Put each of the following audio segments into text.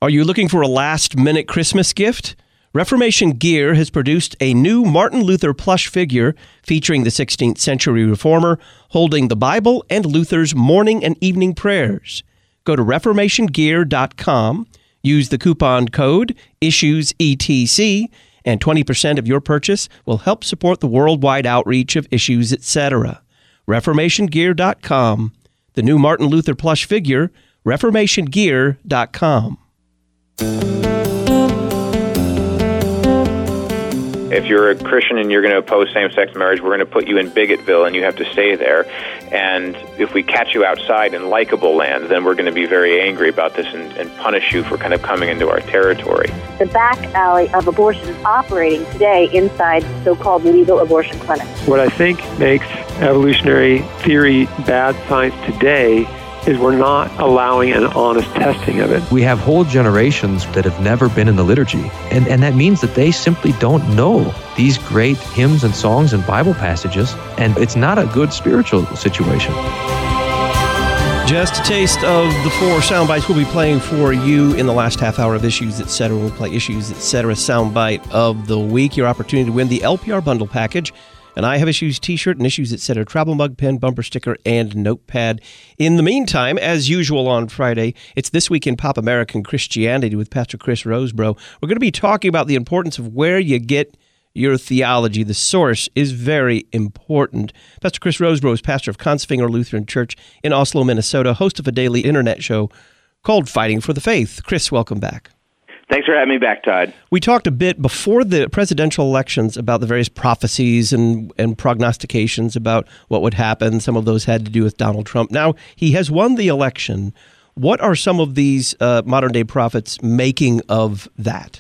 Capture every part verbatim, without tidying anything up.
Are you looking for a last-minute Christmas gift? Reformation Gear has produced a new Martin Luther plush figure featuring the sixteenth century reformer holding the Bible and Luther's morning and evening prayers. Go to reformation gear dot com, use the coupon code ISSUESETC, and twenty percent of your purchase will help support the worldwide outreach of Issues, et cetera. reformation gear dot com. The new Martin Luther plush figure, reformation gear dot com. If you're a Christian and you're going to oppose same-sex marriage, we're going to put you in Bigotville and you have to stay there. And if we catch you outside in likable land, then we're going to be very angry about this and, and punish you for kind of coming into our territory. The back alley of abortion is operating today inside so-called legal abortion clinics. What I think makes evolutionary theory bad science today is we're not allowing an honest testing of it. We have whole generations that have never been in the liturgy, and, and that means that they simply don't know these great hymns and songs and Bible passages, and it's not a good spiritual situation. Just a taste of the four sound bites we'll be playing for you in the last half hour of Issues, et cetera. We'll play Issues, et cetera. Soundbite of the week, your opportunity to win the L P R bundle package. And I Have Issues t-shirt and Issues, et cetera, travel mug, pen, bumper sticker, and notepad. In the meantime, as usual on Friday, it's This Week in Pop American Christianity with Pastor Chris Rosebrough. We're going to be talking about the importance of where you get your theology. The source is very important. Pastor Chris Rosebrough is pastor of Kongsvinger Lutheran Church in Oslo, Minnesota, host of a daily internet show called Fighting for the Faith. Chris, welcome back. Thanks for having me back, Todd. We talked a bit before the presidential elections about the various prophecies and, and prognostications about what would happen. Some of those had to do with Donald Trump. Now, he has won the election. What are some of these uh, modern-day prophets making of that?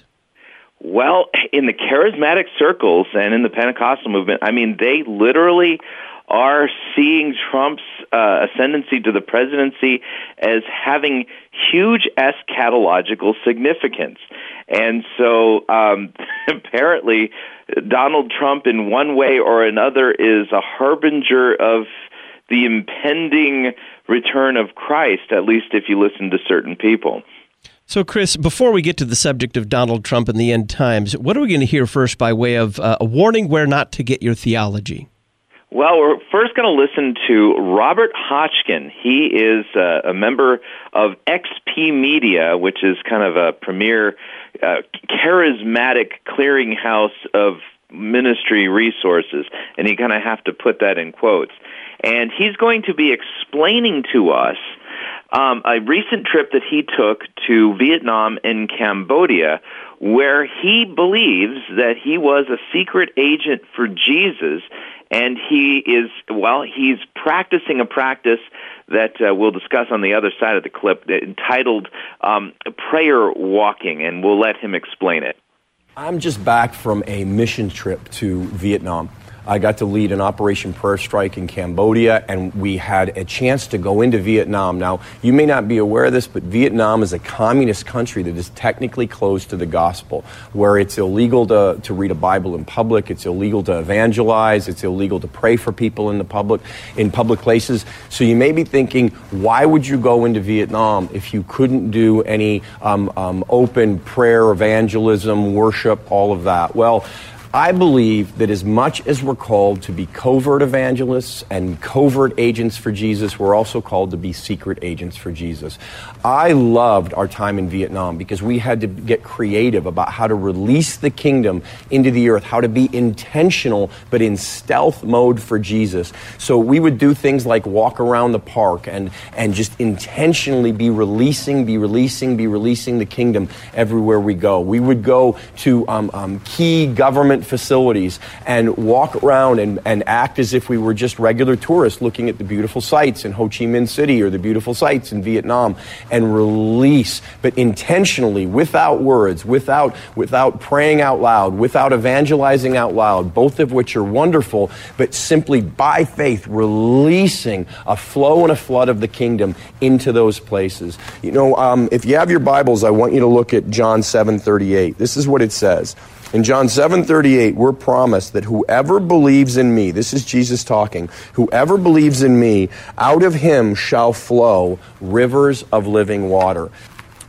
Well, in the charismatic circles and in the Pentecostal movement, I mean, they literally are seeing Trump's uh, ascendancy to the presidency as having huge eschatological significance. And so um, apparently Donald Trump in one way or another is a harbinger of the impending return of Christ, at least if you listen to certain people. So, Chris, before we get to the subject of Donald Trump and the end times, what are we going to hear first by way of uh, a warning where not to get your theology? Well, we're first going to listen to Robert Hotchkin. He is uh, a member of X P Media, which is kind of a premier uh, charismatic clearinghouse of ministry resources, and you kind of have to put that in quotes. And he's going to be explaining to us um, a recent trip that he took to Vietnam and Cambodia, where he believes that he was a secret agent for Jesus. And he is, well, he's practicing a practice that uh, we'll discuss on the other side of the clip entitled um, prayer walking, and we'll let him explain it. I'm just back from a mission trip to Vietnam. I got to lead an Operation Prayer Strike in Cambodia, and we had a chance to go into Vietnam. Now, you may not be aware of this, but Vietnam is a communist country that is technically closed to the gospel, where it's illegal to, to read a Bible in public, it's illegal to evangelize, it's illegal to pray for people in the public, in public places. So you may be thinking, why would you go into Vietnam if you couldn't do any um, um, open prayer, evangelism, worship, all of that? Well, I believe that as much as we're called to be covert evangelists and covert agents for Jesus, we're also called to be secret agents for Jesus. I loved our time in Vietnam because we had to get creative about how to release the kingdom into the earth, how to be intentional but in stealth mode for Jesus. So we would do things like walk around the park and, and just intentionally be releasing, be releasing, be releasing the kingdom everywhere we go. We would go to um, um, key government facilities and walk around and, and act as if we were just regular tourists looking at the beautiful sights in Ho Chi Minh City or the beautiful sights in Vietnam, and release, but intentionally, without words, without without praying out loud, without evangelizing out loud, both of which are wonderful, but simply by faith releasing a flow and a flood of the kingdom into those places. You know, um, if you have your Bibles, I want you to look at John seven thirty-eight. This is what it says. In John seven thirty-eight, we're promised that whoever believes in me, this is Jesus talking, whoever believes in me, out of him shall flow rivers of living water.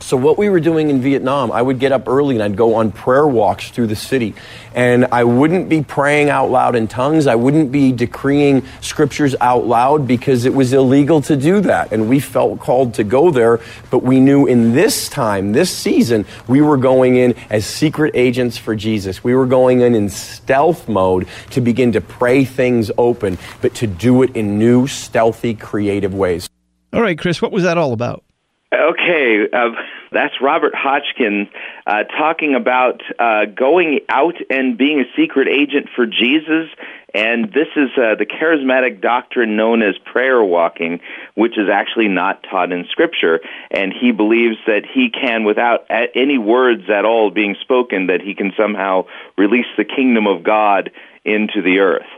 So what we were doing in Vietnam, I would get up early and I'd go on prayer walks through the city. And I wouldn't be praying out loud in tongues. I wouldn't be decreeing scriptures out loud because it was illegal to do that. And we felt called to go there. But we knew in this time, this season, we were going in as secret agents for Jesus. We were going in in stealth mode to begin to pray things open, but to do it in new, stealthy, creative ways. All right, Chris, what was that all about? Okay, uh, that's Robert Hotchkin uh, talking about uh, going out and being a secret agent for Jesus. And this is uh, the charismatic doctrine known as prayer walking, which is actually not taught in Scripture. And he believes that he can, without any words at all being spoken, that he can somehow release the kingdom of God into the earth.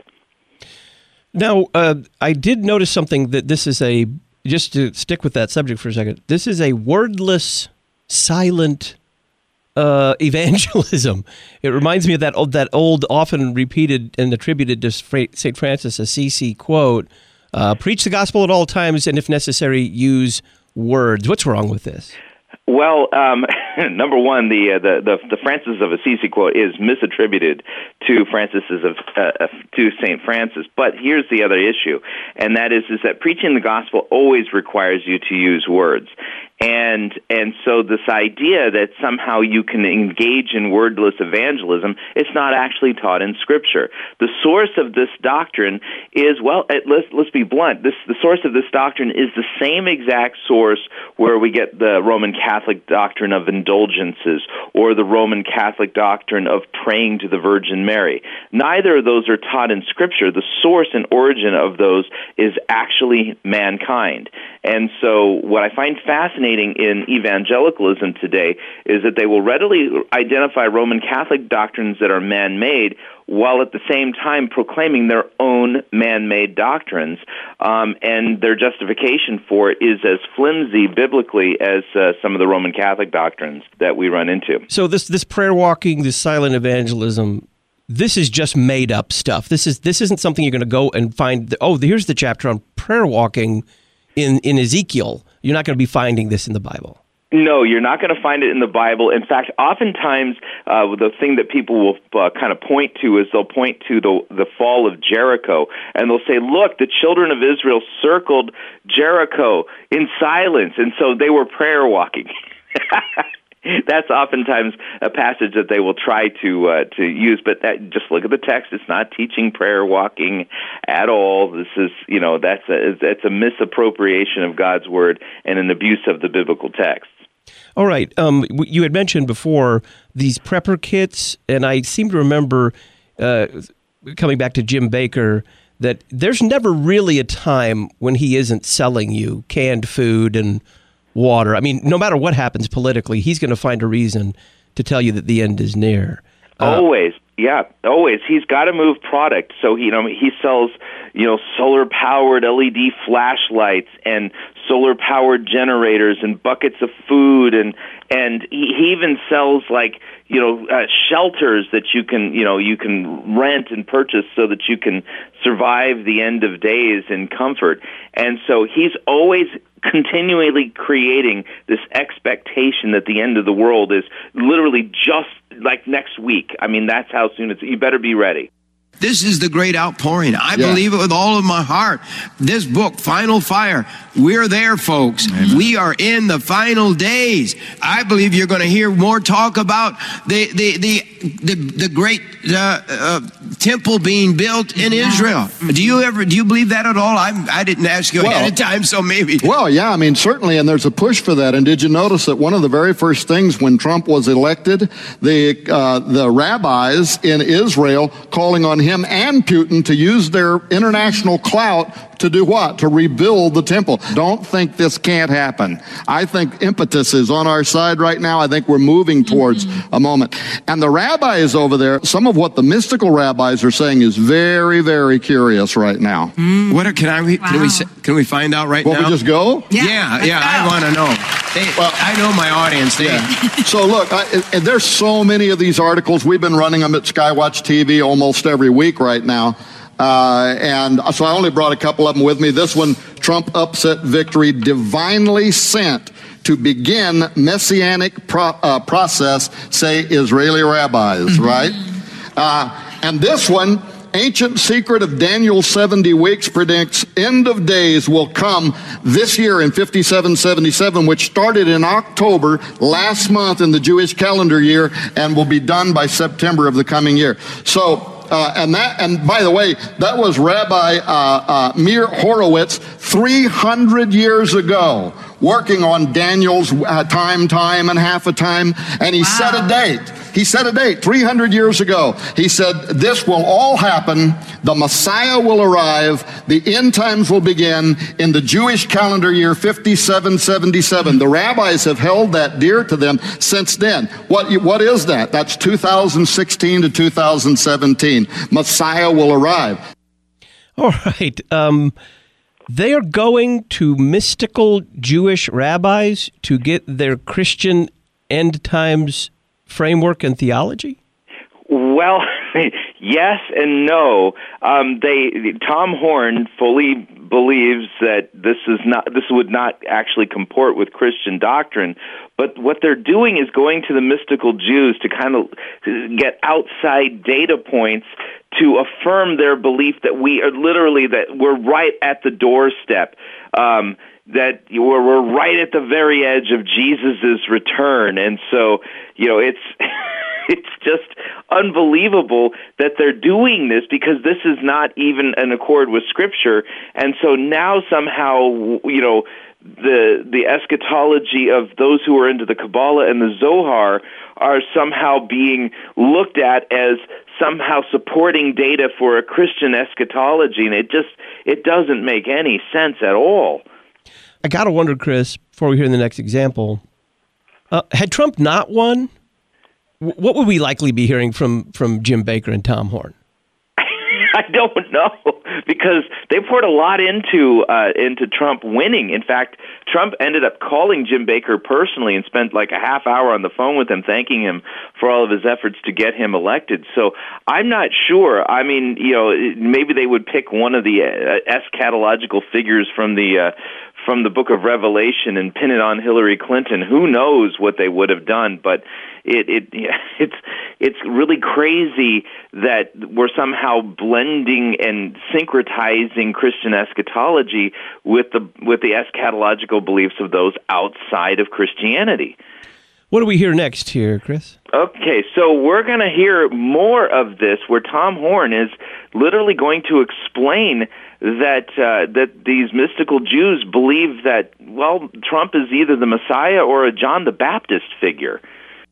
Now, uh, I did notice something that this is a, just to stick with that subject for a second, this is a wordless, silent uh, evangelism. It reminds me of that old, that old, often repeated and attributed to Saint Francis Assisi quote, uh, preach the gospel at all times, and if necessary, use words. What's wrong with this? Well, um, number one, the, uh, the the the Francis of Assisi quote is misattributed to Francis of uh, to Saint Francis. But here's the other issue, and that is is that preaching the gospel always requires you to use words. And and so this idea that somehow you can engage in wordless evangelism, it's not actually taught in Scripture. The source of this doctrine is, well, let's let's be blunt. This the source of this doctrine is the same exact source where we get the Roman Catholic doctrine of indulgences or the Roman Catholic doctrine of praying to the Virgin Mary. Neither of those are taught in Scripture. The source and origin of those is actually mankind. And so what I find fascinating in evangelicalism today is that they will readily identify Roman Catholic doctrines that are man-made while at the same time proclaiming their own man-made doctrines. Um, and their justification for it is as flimsy biblically as uh, some of the Roman Catholic doctrines that we run into. So this this prayer walking, this silent evangelism, this is just made up stuff. This is this isn't something you're going to go and find, the, oh, here's the chapter on prayer walking in, in Ezekiel. You're not going to be finding this in the Bible. No, you're not going to find it in the Bible. In fact, oftentimes uh, the thing that people will uh, kind of point to is they'll point to the the fall of Jericho, and they'll say, look, the children of Israel circled Jericho in silence, and so they were prayer walking. That's oftentimes a passage that they will try to uh, to use, but that, just look at the text. It's not teaching prayer walking at all. This is, you know, that's a it's a misappropriation of God's word and an abuse of the biblical text. All right. Um, you had mentioned before these prepper kits, and I seem to remember, uh, coming back to Jim Bakker, that there's never really a time when he isn't selling you canned food and water. I mean, no matter what happens politically, he's going to find a reason to tell you that the end is near. Uh, always, yeah, always. He's got to move product. So he, you know, he sells, you know, solar-powered L E D flashlights and solar-powered generators and buckets of food, and and he, he even sells like, you know, uh, shelters that you can, you know, you can rent and purchase so that you can survive the end of days in comfort. And so he's always continually creating this expectation that the end of the world is literally just like next week. I mean, that's how soon it's, you better be ready. This is the great outpouring. I yeah. believe it with all of my heart. This book, Final Fire, we're there, folks. Amen. We are in the final days. I believe you're going to hear more talk about the the the the, the great uh, uh, temple being built in yeah. Israel. Do you ever do you believe that at all? I I didn't ask you well, ahead of time, so maybe. Well, yeah, I mean certainly, and there's a push for that. And did you notice that one of the very first things when Trump was elected, the uh, the rabbis in Israel calling on him and Putin to use their international clout to do what? To rebuild the temple. Don't think this can't happen. I think impetus is on our side right now. I think we're moving towards mm-hmm. a moment. And the rabbis over there, some of what the mystical rabbis are saying is very, very curious right now. Mm. What are, can I? Wow. Can we? Can we find out right Will now? Will we just go? Yeah, yeah. yeah I want to know. They, well, I know my audience. They, yeah. So look, I, and there's so many of these articles. We've been running them at Skywatch T V almost every week right now. Uh, and so I only brought a couple of them with me. This one, Trump upset victory divinely sent to begin messianic pro- uh, process, say Israeli rabbis, mm-hmm. right? Uh, and this one, Ancient Secret of Daniel's seventy weeks predicts end of days will come this year in fifty-seven seventy-seven, which started in October last month in the Jewish calendar year and will be done by September of the coming year. So, uh, and that, and by the way, that was Rabbi uh, uh, Meir Horowitz three hundred years ago, working on Daniel's uh, time, time, and half a time, and he wow. set a date. He set a date three hundred years ago. He said, this will all happen. The Messiah will arrive. The end times will begin in the Jewish calendar year fifty-seven seventy-seven. The rabbis have held that dear to them since then. What, what is that? That's two thousand sixteen to two thousand seventeen. Messiah will arrive. All right. Um, they are going to mystical Jewish rabbis to get their Christian end times framework and theology? Well, yes and no. Um, they Tom Horn fully believes that this is not this would not actually comport with Christian doctrine. But what they're doing is going to the mystical Jews to kind of get outside data points to affirm their belief that we are literally that we're right at the doorstep. Um, that we're, we're right at the very edge of Jesus' return. And so, you know, it's it's just unbelievable that they're doing this because this is not even in accord with Scripture. And so now somehow, you know, the the eschatology of those who are into the Kabbalah and the Zohar are somehow being looked at as somehow supporting data for a Christian eschatology. And it just, it doesn't make any sense at all. I got to wonder, Chris, before we hear the next example, uh, had Trump not won, w- what would we likely be hearing from, from Jim Baker and Tom Horn? I don't know, because they poured a lot into uh, into Trump winning. In fact, Trump ended up calling Jim Baker personally and spent like a half hour on the phone with him, thanking him for all of his efforts to get him elected. So I'm not sure. I mean, you know, maybe they would pick one of the uh, eschatological figures from the uh, from the book of Revelation and pin it on Hillary Clinton. Who knows what they would have done? But it, it it's it's really crazy that we're somehow blending and syncretizing Christian eschatology with the with the eschatological beliefs of those outside of Christianity. What do we hear next here, Chris? Okay, so we're going to hear more of this, where Tom Horn is literally going to explain that uh, that these mystical Jews believe that, well, Trump is either the Messiah or a John the Baptist figure.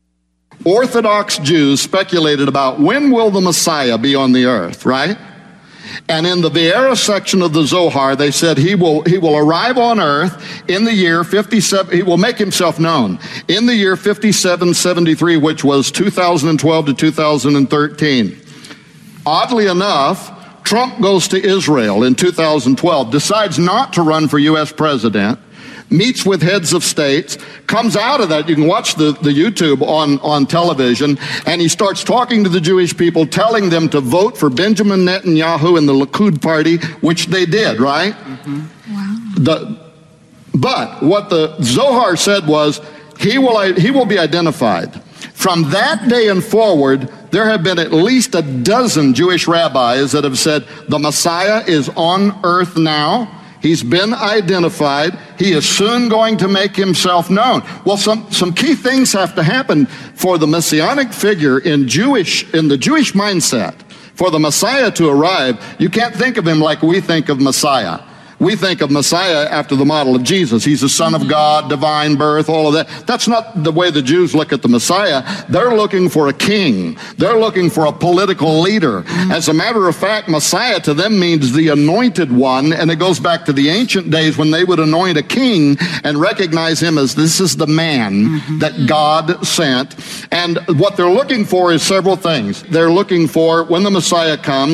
Orthodox Jews speculated about when will the Messiah be on the earth, right? And in the Vieira section of the Zohar, they said he will he will arrive on earth in the year fifty-seven. He will make himself known in the year fifty-seven seventy-three, which was two thousand twelve to two thousand thirteen. Oddly enough, Trump goes to Israel in two thousand twelve, decides not to run for U S president, meets with heads of states, comes out of that. You can watch the, the YouTube on, on television, and he starts talking to the Jewish people, telling them to vote for Benjamin Netanyahu and the Likud party, which they did, right? Mm-hmm. Wow. The, but what the Zohar said was, he will, he will be identified. From that day and forward, there have been at least a dozen Jewish rabbis that have said, the Messiah is on earth now. He's been identified. He is soon going to make himself known. Well, some, some key things have to happen for the messianic figure in Jewish, in the Jewish mindset. For the Messiah to arrive, you can't think of him like we think of Messiah. We think of Messiah after the model of Jesus. He's the Son of God, divine birth, all of that. That's not the way the Jews look at the Messiah. They're looking for a king. They're looking for a political leader. As a matter of fact, Messiah to them means the anointed one, and it goes back to the ancient days when they would anoint a king and recognize him as this is the man that God sent. And what they're looking for is several things. They're looking for, when the Messiah comes,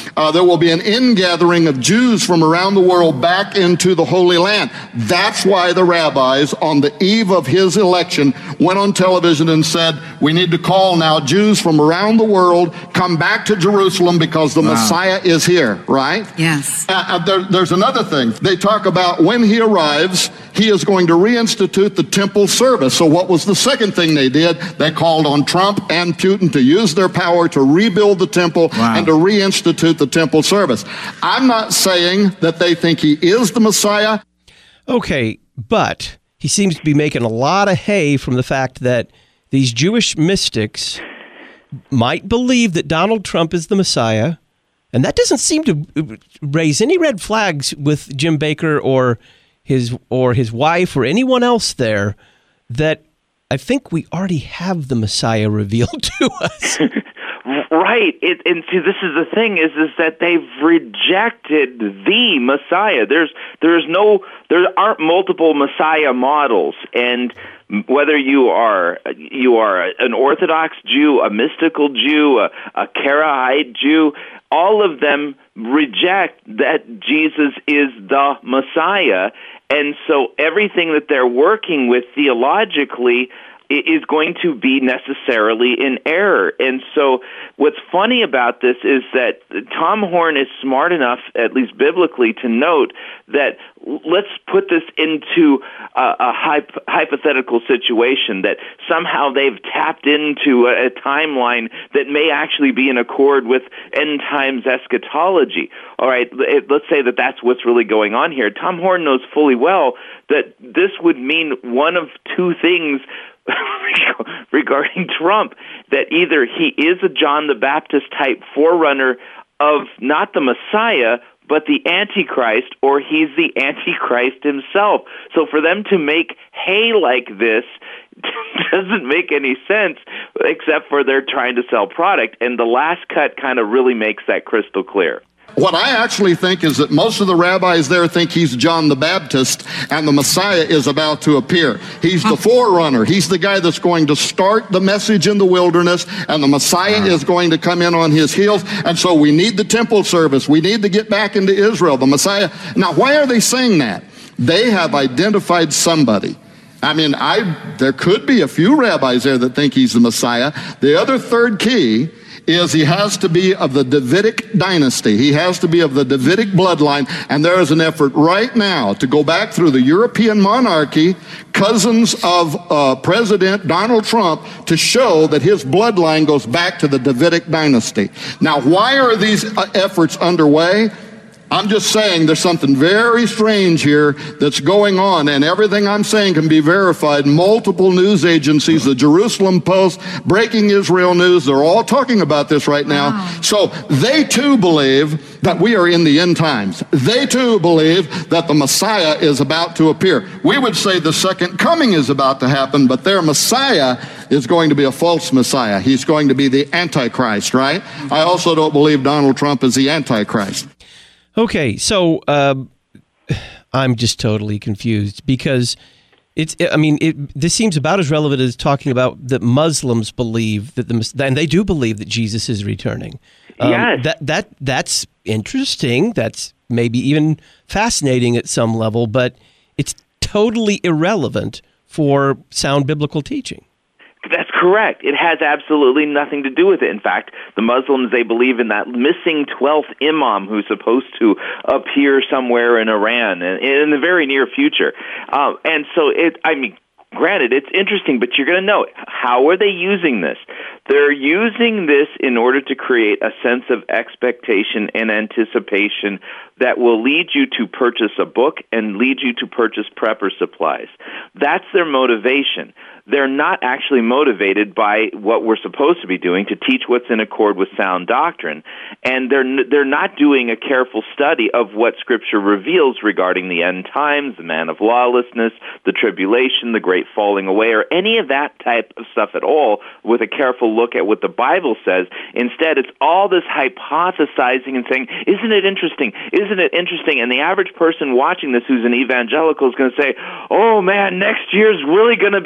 Uh, there will be an ingathering of Jews from around the world back into the Holy Land. That's why the rabbis, on the eve of his election, went on television and said, we need to call now Jews from around the world, come back to Jerusalem because the wow. Messiah is here, right? Yes. Uh, uh, there, there's another thing. They talk about when he arrives, he is going to reinstitute the temple service. So what was the second thing they did? They called on Trump and Putin to use their power to rebuild the temple wow. and to reinstitute the temple service. I'm not saying that they think he is the Messiah. Okay, but he seems to be making a lot of hay from the fact that these Jewish mystics might believe that Donald Trump is the Messiah, and that doesn't seem to raise any red flags with Jim Baker or his or his wife or anyone else there, that I think we already have the Messiah revealed to us. Right. It, and see, this is the thing: is is that they've rejected the Messiah. There's there's no there aren't multiple Messiah models, and whether you are you are an Orthodox Jew, a mystical Jew, a, a Karaite Jew, all of them reject that Jesus is the Messiah, and so everything that they're working with theologically is going to be necessarily in error. And so what's funny about this is that Tom Horn is smart enough, at least biblically, to note that let's put this into a, a hyp- hypothetical situation, that somehow they've tapped into a, a timeline that may actually be in accord with end times eschatology. All right, let's say that that's what's really going on here. Tom Horn knows fully well that this would mean one of two things regarding Trump, that either he is a John the Baptist type forerunner of not the Messiah, but the Antichrist, or he's the Antichrist himself. So for them to make hay like this doesn't make any sense, except for they're trying to sell product. And the last cut kind of really makes that crystal clear. What I actually think is that most of the rabbis there think he's John the Baptist and the Messiah is about to appear. He's the forerunner. He's the guy that's going to start the message in the wilderness, and the Messiah is going to come in on his heels. And so we need the temple service. We need to get back into Israel. The Messiah. Now, why are they saying that? They have identified somebody. I mean, I there could be a few rabbis there that think he's the Messiah. The other third key is he has to be of the Davidic dynasty. He has to be of the Davidic bloodline, and there is an effort right now to go back through the European monarchy, cousins of uh, President Donald Trump, to show that his bloodline goes back to the Davidic dynasty. Now, why are these uh, efforts underway? I'm just saying there's something very strange here that's going on, and everything I'm saying can be verified. Multiple news agencies, the Jerusalem Post, Breaking Israel News, they're all talking about this right now. Wow. So they too believe that we are in the end times. They too believe that the Messiah is about to appear. We would say the second coming is about to happen, but their Messiah is going to be a false Messiah. He's going to be the Antichrist, right? I also don't believe Donald Trump is the Antichrist. Okay, so uh, I'm just totally confused because it's. I mean, it, this seems about as relevant as talking about that Muslims believe that the and they do believe that Jesus is returning. Um, yes. That that that's interesting. That's maybe even fascinating at some level, but it's totally irrelevant for sound biblical teaching. That's correct. It has absolutely nothing to do with it. In fact, the Muslims, they believe in that missing twelfth imam who's supposed to appear somewhere in Iran in, in the very near future. Um, and so, it. I mean, granted, it's interesting, but you're going to know, how are they using this? They're using this in order to create a sense of expectation and anticipation that will lead you to purchase a book and lead you to purchase prepper supplies. That's their motivation. They're not actually motivated by what we're supposed to be doing, to teach what's in accord with sound doctrine. And they're they're not doing a careful study of what Scripture reveals regarding the end times, the man of lawlessness, the tribulation, the great falling away, or any of that type of stuff at all with a careful look at what the Bible says. Instead, it's all this hypothesizing and saying, isn't it interesting? Isn't it interesting? And the average person watching this who's an evangelical is going to say, oh man, next year's really going to be the year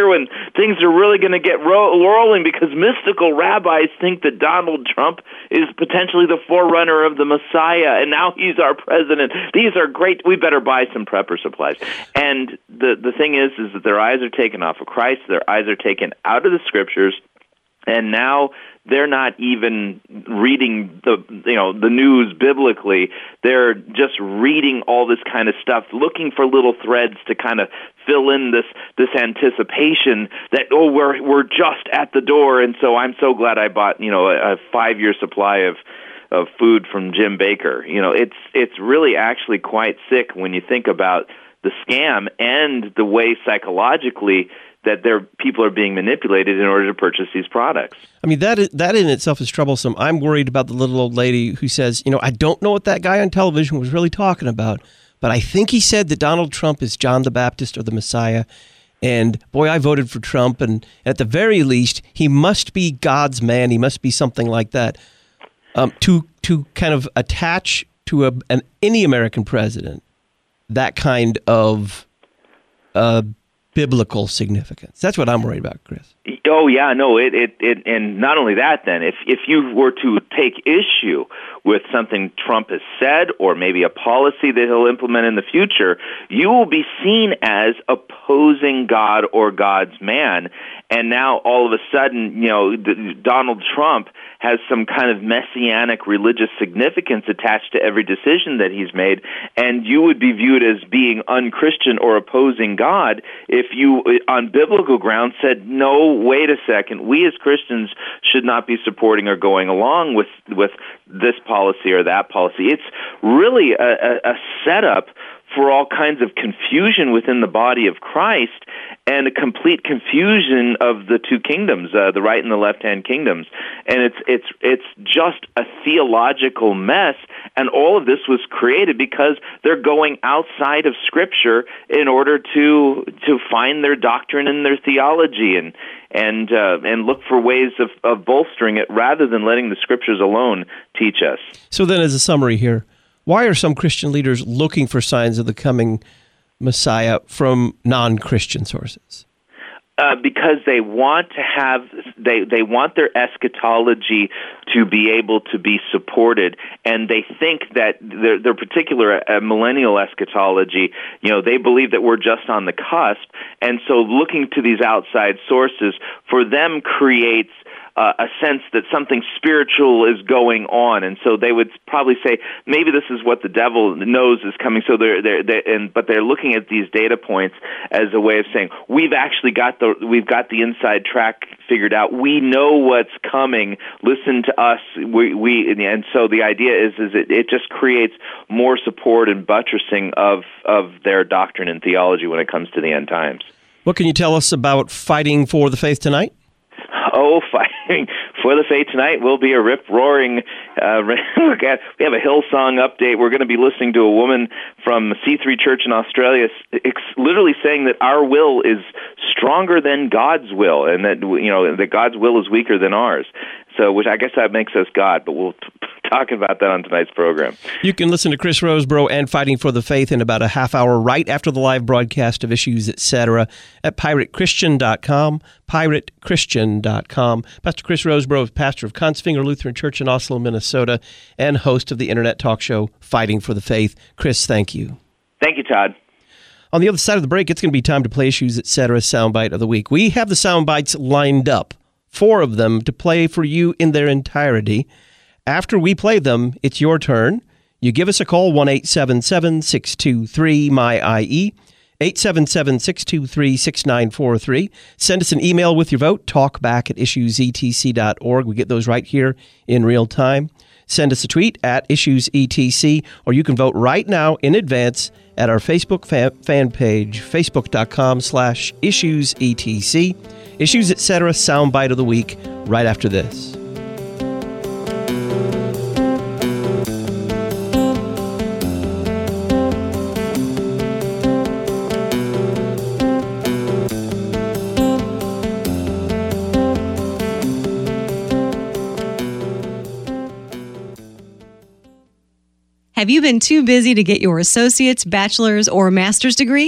here when things are really going to get ro- rolling because mystical rabbis think that Donald Trump is potentially the forerunner of the Messiah, and now he's our president. These are great. We better buy some prepper supplies. And the the thing is, is that their eyes are taken off of Christ. Their eyes are taken out of the Scriptures, and now they're not even reading the you know the news biblically. They're just reading all this kind of stuff, looking for little threads to kind of fill in this this anticipation that oh we're we're just at the door, and so I'm so glad I bought you know a, a five year supply of of food from Jim Baker. You know, it's it's really actually quite sick when you think about the scam and the way psychologically that their people are being manipulated in order to purchase these products. I mean, that is, that in itself is troublesome. I'm worried about the little old lady who says, you know, I don't know what that guy on television was really talking about, but I think he said that Donald Trump is John the Baptist or the Messiah. And boy, I voted for Trump. And at the very least, he must be God's man. He must be something like that. Um, to to kind of attach to a, an any American president that kind of uh, biblical significance. That's what I'm worried about, Chris. Oh yeah, no, it, it it and not only that. Then, if if you were to take issue with something Trump has said, or maybe a policy that he'll implement in the future, you will be seen as opposing God or God's man. And now all of a sudden, you know, Donald Trump has some kind of messianic religious significance attached to every decision that he's made, and you would be viewed as being unchristian or opposing God if you, on biblical grounds, said, no, wait a second, we as Christians should not be supporting or going along with with this policy or that policy. It's really a, a, a setup for all kinds of confusion within the body of Christ and a complete confusion of the two kingdoms, uh, the right and the left-hand kingdoms. And it's it's it's just a theological mess, and all of this was created because they're going outside of Scripture in order to to find their doctrine and their theology and and uh, and look for ways of, of bolstering it rather than letting the Scriptures alone teach us. So then, as a summary here, why are some Christian leaders looking for signs of the coming Messiah from non-Christian sources? Uh, because they want to have, they, they want their eschatology to be able to be supported, and they think that their, their particular uh, millennial eschatology, you know, they believe that we're just on the cusp, and so looking to these outside sources for them creates Uh, a sense that something spiritual is going on, and so they would probably say maybe this is what the devil knows is coming. So they're they're, they're and but they're looking at these data points as a way of saying we've actually got the we've got the inside track figured out. We know what's coming. Listen to us. We we and so the idea is is it, it just creates more support and buttressing of of their doctrine and theology when it comes to the end times. What can you tell us about Fighting for the Faith tonight? Oh, Fighting for the Faith tonight will be a rip-roaring, uh, look at, we have a Hillsong update. We're going to be listening to a woman from C three Church in Australia ex- literally saying that our will is stronger than God's will, and that, you know, that God's will is weaker than ours. So, which I guess that makes us God, but we'll t- talk about that on tonight's program. You can listen to Chris Rosebrough and Fighting for the Faith in about a half hour right after the live broadcast of Issues, et cetera at pirate christian dot com, pirate christian dot com. Pastor Chris Rosebrough is pastor of Consfinger Lutheran Church in Oslo, Minnesota, and host of the internet talk show Fighting for the Faith. Chris, thank you. Thank you, Todd. On the other side of the break, it's going to be time to play Issues, et cetera soundbite of the week. We have the soundbites lined up, four of them to play for you in their entirety. After we play them, it's your turn. You give us a call, one eight seven seven, six two three, M Y I E, eight seven seven, six two three, six nine four three. Send us an email with your vote, talkback at issues e t c dot org. We get those right here in real time. Send us a tweet at issues e t c, or you can vote right now in advance at our Facebook fan, fan page, facebook.com slash issuesetc. Issues, et cetera soundbite of the week right after this. Have you been too busy to get your associate's, bachelor's, or master's degree?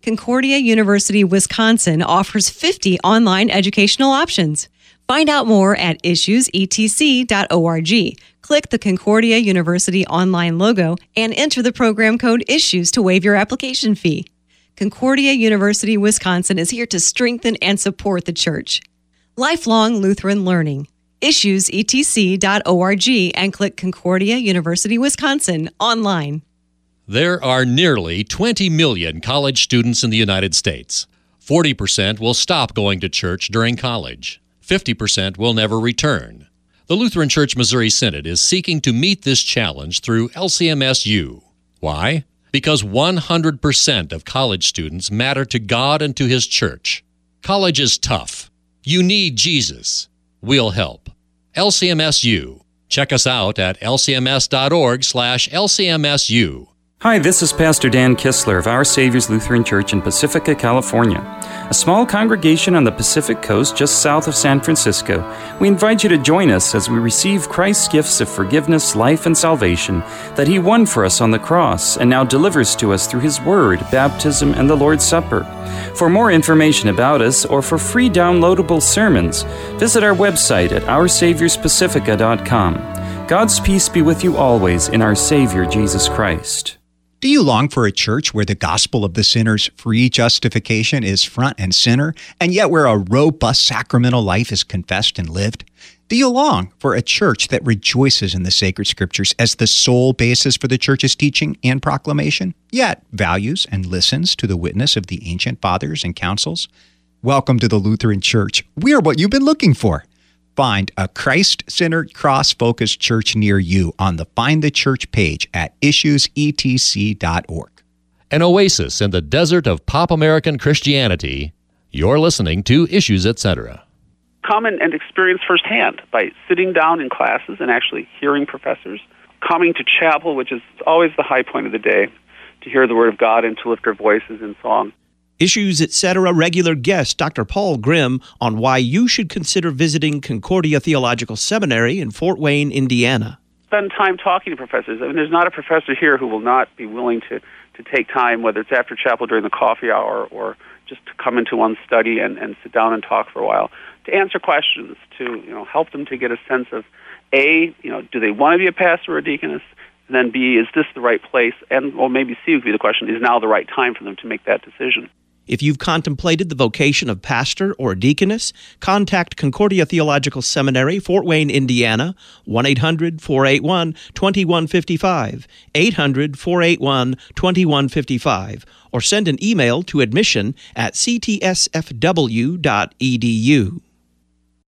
Concordia University Wisconsin offers fifty online educational options. Find out more at issues e t c dot org. Click the Concordia University online logo and enter the program code ISSUES to waive your application fee. Concordia University Wisconsin is here to strengthen and support the church. Lifelong Lutheran Learning. issues e t c dot org and click Concordia University Wisconsin online. There are nearly twenty million college students in the United States. forty percent will stop going to church during college. fifty percent will never return. The Lutheran Church Missouri Synod is seeking to meet this challenge through L C M S U. Why? Because one hundred percent of college students matter to God and to His church. College is tough. You need Jesus. We'll help. L C M S U. Check us out at l c m s dot org slash l c m s u. Hi, this is Pastor Dan Kistler of Our Savior's Lutheran Church in Pacifica, California, a small congregation on the Pacific Coast just south of San Francisco. We invite you to join us as we receive Christ's gifts of forgiveness, life, and salvation that He won for us on the cross and now delivers to us through His Word, baptism, and the Lord's Supper. For more information about us or for free downloadable sermons, visit our website at our saviors pacifica dot com. God's peace be with you always in our Savior Jesus Christ. Do you long for a church where the gospel of the sinner's free justification is front and center, and yet where a robust sacramental life is confessed and lived? Do you long for a church that rejoices in the sacred scriptures as the sole basis for the church's teaching and proclamation, yet values and listens to the witness of the ancient fathers and councils? Welcome to the Lutheran Church. We are what you've been looking for. Find a Christ-centered, cross-focused church near you on the Find the Church page at issues e t c dot org. An oasis in the desert of pop American Christianity. You're listening to Issues, et cetera. Come and, and experience firsthand by sitting down in classes and actually hearing professors, coming to chapel, which is always the high point of the day, to hear the Word of God and to lift our voices in song. Issues, et cetera. Regular guest Doctor Paul Grimm on why you should consider visiting Concordia Theological Seminary in Fort Wayne, Indiana. Spend time talking to professors. I mean, there's not a professor here who will not be willing to, to take time, whether it's after chapel during the coffee hour or just to come into one's study and, and sit down and talk for a while, to answer questions, to you know help them to get a sense of, A, you know, do they want to be a pastor or a deaconess? And then B, is this the right place? And or maybe C would be the question, is now the right time for them to make that decision? If you've contemplated the vocation of pastor or deaconess, contact Concordia Theological Seminary, Fort Wayne, Indiana, one eight hundred four eight one two one five five, eight hundred four eight one two one five five, or send an email to admission at c t s f w dot e d u.